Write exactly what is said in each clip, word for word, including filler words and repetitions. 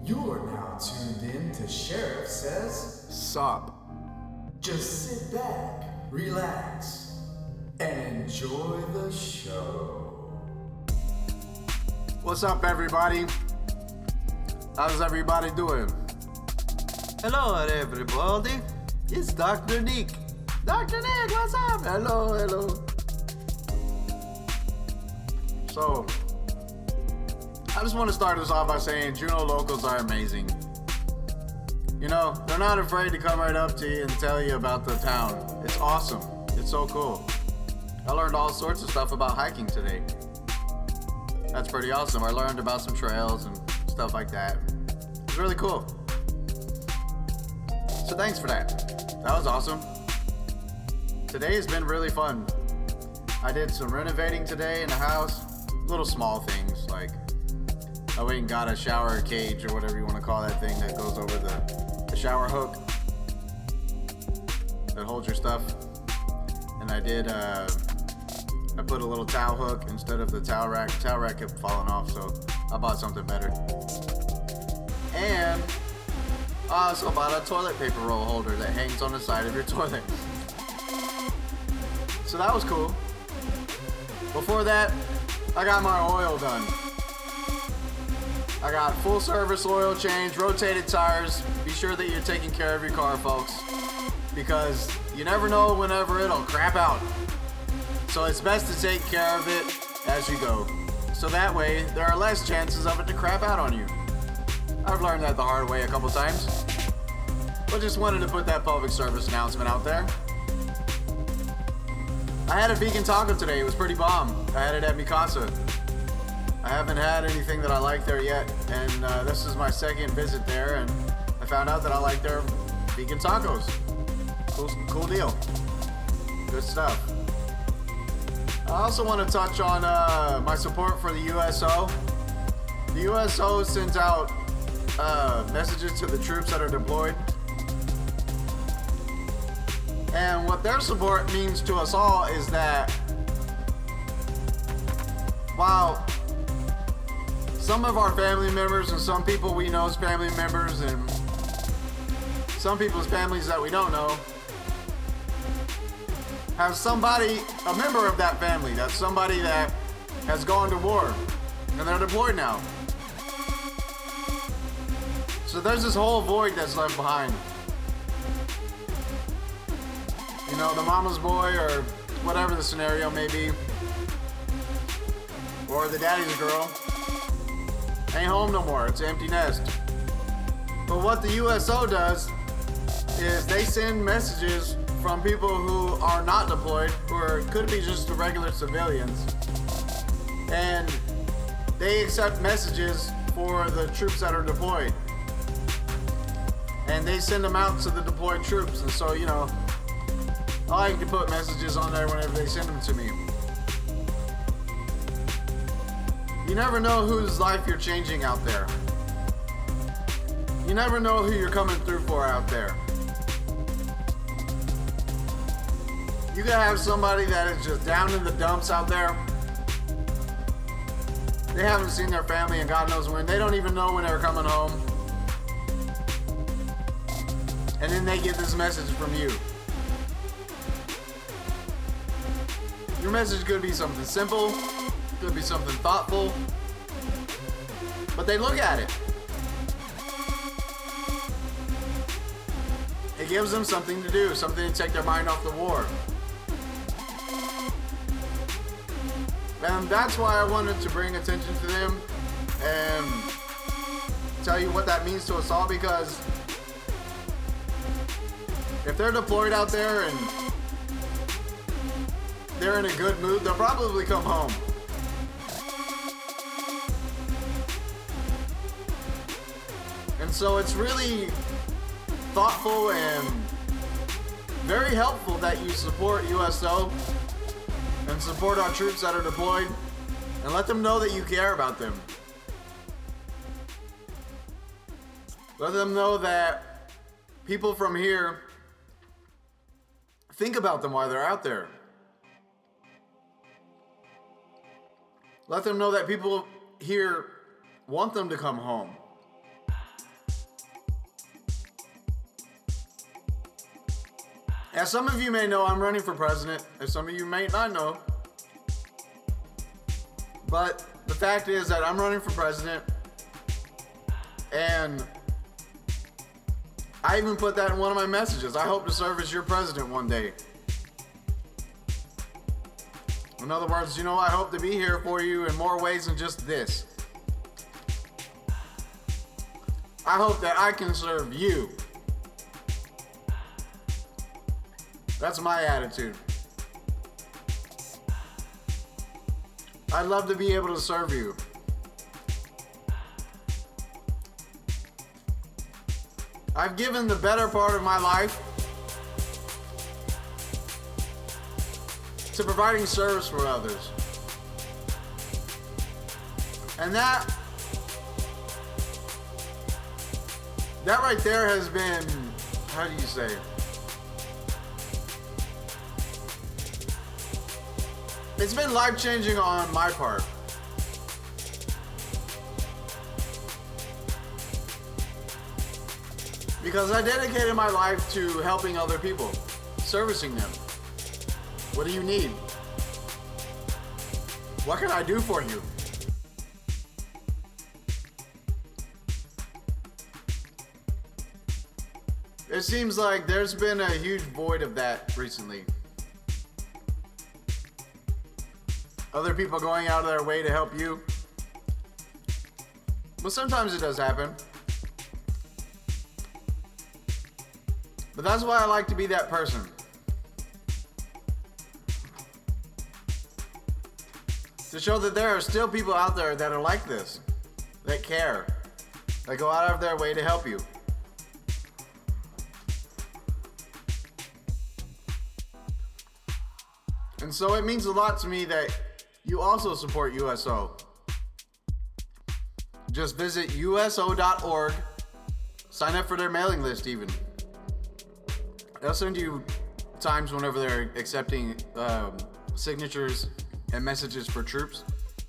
You're now tuned in to Sheriff Says Sup. Just sit back, relax, and enjoy the show. What's up, everybody? How's everybody doing? Hello, everybody. It's Doctor Nick. Doctor Nick, what's up? Hello, hello. So, I just want to start this off by saying Juneau locals are amazing. You know, they're not afraid to come right up to you and tell you about the town. It's awesome. It's so cool. I learned all sorts of stuff about hiking today. That's pretty awesome. I learned about some trails and stuff like that. It's really cool. So thanks for that. That was awesome. Today has been really fun. I did some renovating today in the house. Little small things like I went and got a shower cage or whatever you want to call that thing that goes over the, the shower hook that holds your stuff. And I did, uh, I put a little towel hook instead of the towel rack. The towel rack kept falling off, so I bought something better. And I also bought a toilet paper roll holder that hangs on the side of your toilet. So that was cool. Before that, I got my oil done. I got full service oil change, rotated tires. Be sure that you're taking care of your car, folks, because you never know whenever it'll crap out. So it's best to take care of it as you go. So that way, there are less chances of it to crap out on you. I've learned that the hard way a couple times. But just wanted to put that public service announcement out there. I had a vegan taco today. It was pretty bomb. I had it at Mikasa. I haven't had anything that I like there yet, and uh, this is my second visit there, and I found out that I like their vegan tacos. Cool, cool deal. Good stuff. I also want to touch on uh, my support for the U S O. The U S O sends out uh, messages to the troops that are deployed. And what their support means to us all is that while some of our family members and some people we know as family members and some people's families that we don't know have somebody, a member of that family, that's somebody that has gone to war and they're deployed now. So there's this whole void that's left behind. You know, the mama's boy or whatever the scenario may be, or the daddy's girl, ain't home no more. It's an empty nest. But what the U S O does is they send messages from people who are not deployed, or could be just the regular civilians, and they accept messages for the troops that are deployed. And they send them out to the deployed troops, and so, you know, I can put messages on there whenever they send them to me. You never know whose life you're changing out there. You never know who you're coming through for out there. You could have somebody that is just down in the dumps out there. They haven't seen their family in God knows when. They don't even know when they're coming home. And then they get this message from you. Your message could be something simple, could be something thoughtful, but they look at it. It gives them something to do, something to take their mind off the war. And that's why I wanted to bring attention to them and tell you what that means to us all, because if they're deployed out there and they're in a good mood, they'll probably come home. And so it's really thoughtful and very helpful that you support U S O and support our troops that are deployed and let them know that you care about them. Let them know that people from here think about them while they're out there. Let them know that people here want them to come home. As some of you may know, I'm running for president, as some of you may not know. But the fact is that I'm running for president, and I even put that in one of my messages. I hope to serve as your president one day. In other words, you know, I hope to be here for you in more ways than just this. I hope that I can serve you. That's my attitude. I'd love to be able to serve you. I've given the better part of my life to providing service for others. And that, that right there has been, how do you say? It's been life-changing on my part. Because I dedicated my life to helping other people, servicing them. What do you need? What can I do for you? It seems like there's been a huge void of that recently. Other people going out of their way to help you. But sometimes it does happen. But that's why I like to be that person. To show that there are still people out there that are like this, that care, that go out of their way to help you. And so it means a lot to me that you also support U S O. Just visit U S O dot org, sign up for their mailing list even. They'll send you times whenever they're accepting um, signatures and messages for troops.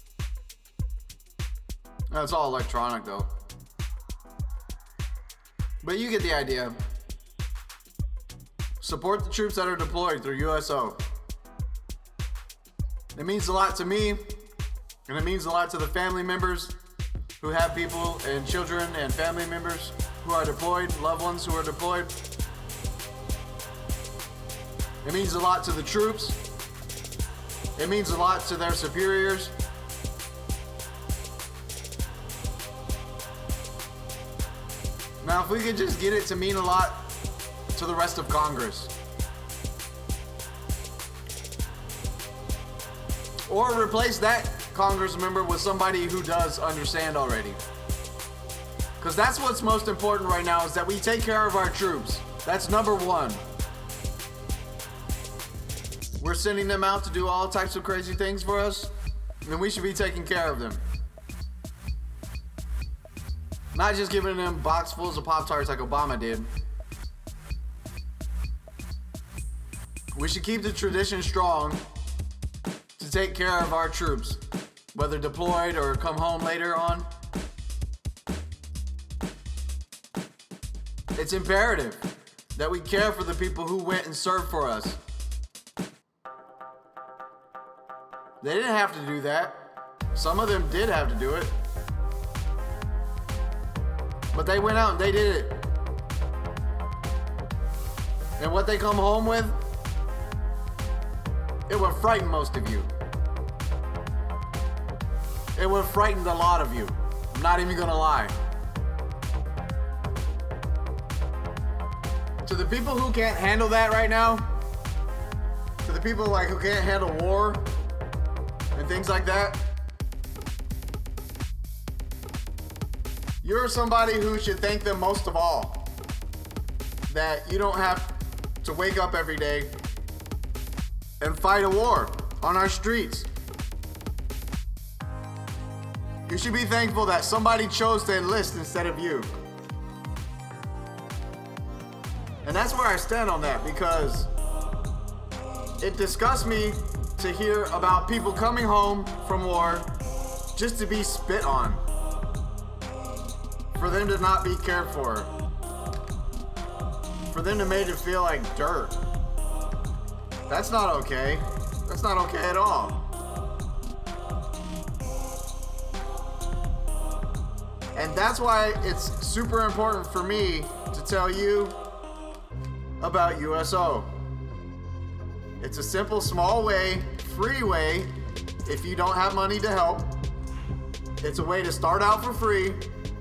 No, it's all electronic though. But you get the idea. Support the troops that are deployed through U S O. It means a lot to me, and it means a lot to the family members who have people and children and family members who are deployed, loved ones who are deployed. It means a lot to the troops. It means a lot to their superiors. Now, if we could just get it to mean a lot to the rest of Congress. Or replace that Congress member with somebody who does understand already. Because that's what's most important right now, is that we take care of our troops. That's number one. We're sending them out to do all types of crazy things for us, and we should be taking care of them. Not just giving them boxfuls of Pop-Tarts like Obama did. We should keep the tradition strong to take care of our troops, whether deployed or come home later on. It's imperative that we care for the people who went and served for us. They didn't have to do that. Some of them did have to do it. But they went out and they did it. And what they come home with, it would frighten most of you. It would frighten a lot of you. I'm not even gonna lie. To the people who can't handle that right now, to the people like who can't handle war and things like that, you're somebody who should thank them most of all. That you don't have to wake up every day and fight a war on our streets. You should be thankful that somebody chose to enlist instead of you. And that's where I stand on that, because it disgusts me to hear about people coming home from war just to be spit on. For them to not be cared for. For them to make it feel like dirt. That's not okay. That's not okay at all. And that's why it's super important for me to tell you about U S O. It's a simple, small way, free way, if you don't have money to help. It's a way to start out for free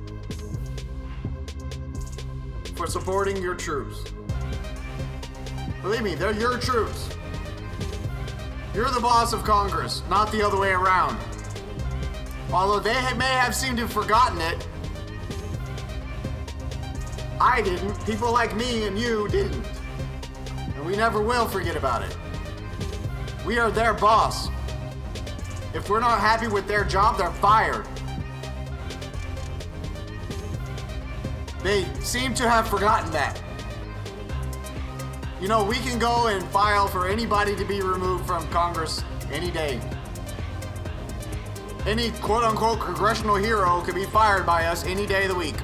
for supporting your troops. Believe me, they're your troops. You're the boss of Congress, not the other way around. Although they may have seemed to have forgotten it, I didn't. People like me and you didn't. And we never will forget about it. We are their boss. If we're not happy with their job, they're fired. They seem to have forgotten that. You know, we can go and file for anybody to be removed from Congress any day. Any quote-unquote congressional hero can be fired by us any day of the week.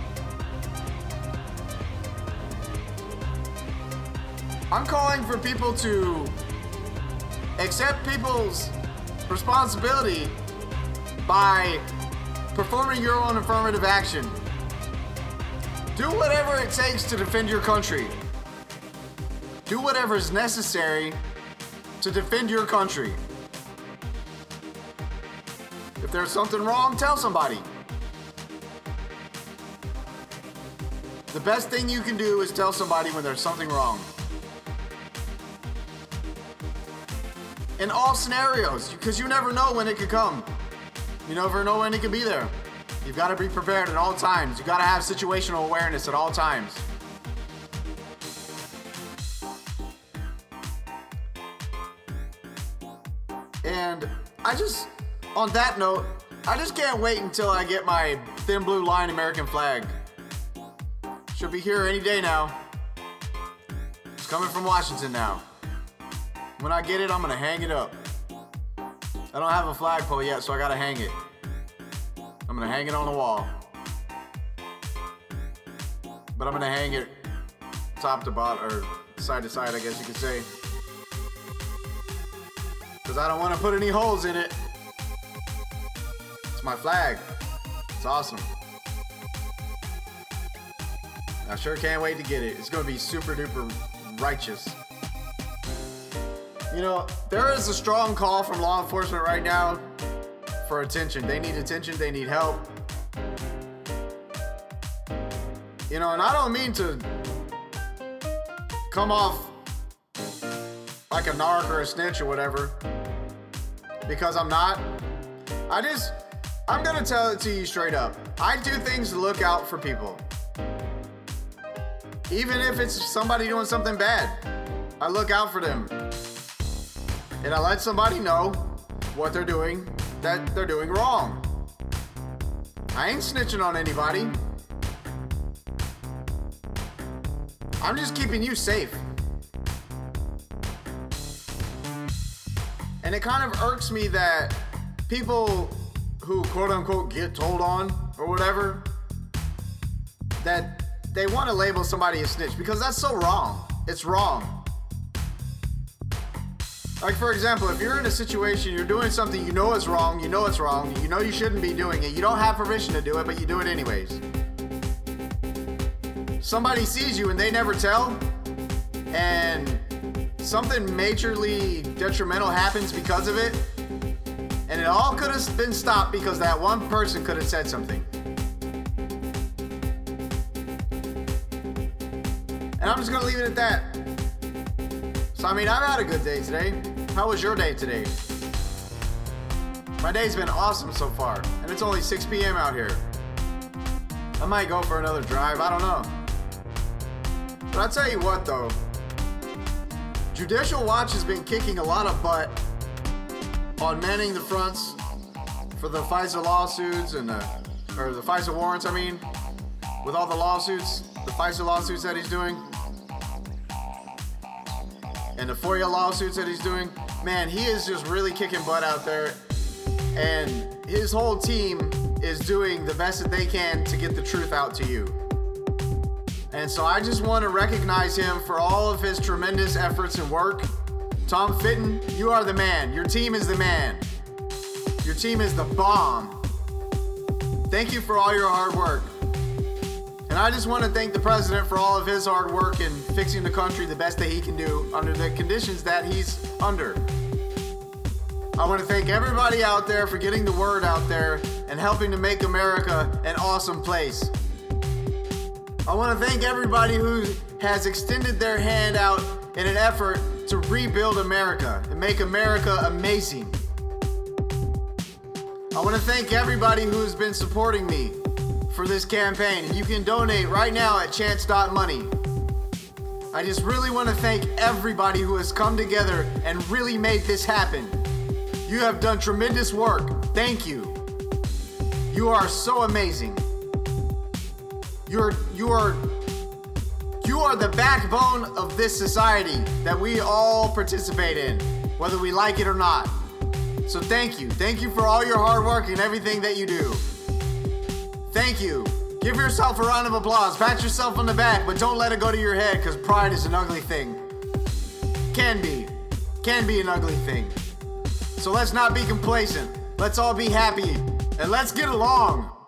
I'm calling for people to accept people's responsibility by performing your own affirmative action. Do whatever it takes to defend your country. Do whatever is necessary to defend your country. If there's something wrong, tell somebody. The best thing you can do is tell somebody when there's something wrong. In all scenarios, because you never know when it could come. You never know when it could be there. You've got to be prepared at all times. You've got to have situational awareness at all times. And I just, on that note, I just can't wait until I get my thin blue line American flag. Should be here any day now. It's coming from Washington now. When I get it, I'm gonna hang it up. I don't have a flagpole yet, so I gotta hang it. I'm gonna hang it on the wall. But I'm gonna hang it top to bottom, or side to side, I guess you could say. Because I don't want to put any holes in it. It's my flag. It's awesome. I sure can't wait to get it. It's going to be super duper righteous. You know, there is a strong call from law enforcement right now for attention. They need attention. They need help. You know, and I don't mean to come off like a narc or a snitch or whatever, because I'm not. I just, I'm gonna tell it to you straight up. I do things to look out for people. Even if it's somebody doing something bad, I look out for them. And I let somebody know what they're doing, that they're doing wrong. I ain't snitching on anybody. I'm just keeping you safe. And it kind of irks me that people who quote unquote get told on or whatever, that they want to label somebody a snitch, because that's so wrong. It's wrong. Like, for example, if you're in a situation, you're doing something, you know it's wrong, you know it's wrong, you know you shouldn't be doing it, you don't have permission to do it, but you do it anyways. Somebody sees you and they never tell, and something majorly detrimental happens because of it, and it all could have been stopped because that one person could have said something. And I'm just gonna leave it at that. So, I mean, I've had a good day today. How was your day today? My day's been awesome so far, and it's only six p.m. out here. I might go for another drive, I don't know. But I'll tell you what though, Judicial Watch has been kicking a lot of butt on manning the fronts for the FISA lawsuits and the, or the FISA warrants, I mean, with all the lawsuits, the FISA lawsuits that he's doing, and the FOIA lawsuits that he's doing. Man, he is just really kicking butt out there, and his whole team is doing the best that they can to get the truth out to you. And so I just want to recognize him for all of his tremendous efforts and work. Tom Fitton, you are the man. Your team is the man. Your team is the bomb. Thank you for all your hard work. And I just want to thank the president for all of his hard work in fixing the country the best that he can do under the conditions that he's under. I want to thank everybody out there for getting the word out there and helping to make America an awesome place. I want to thank everybody who has extended their hand out in an effort to rebuild America and make America amazing. I want to thank everybody who has been supporting me for this campaign, and you can donate right now at chance dot money. I just really want to thank everybody who has come together and really made this happen. You have done tremendous work. Thank you. You are so amazing. You're you are you are the backbone of this society that we all participate in, whether we like it or not. So thank you. Thank you for all your hard work and everything that you do. Thank you. Give yourself a round of applause. Pat yourself on the back, but don't let it go to your head, because pride is an ugly thing. Can be. Can be an ugly thing. So let's not be complacent. Let's all be happy, and let's get along.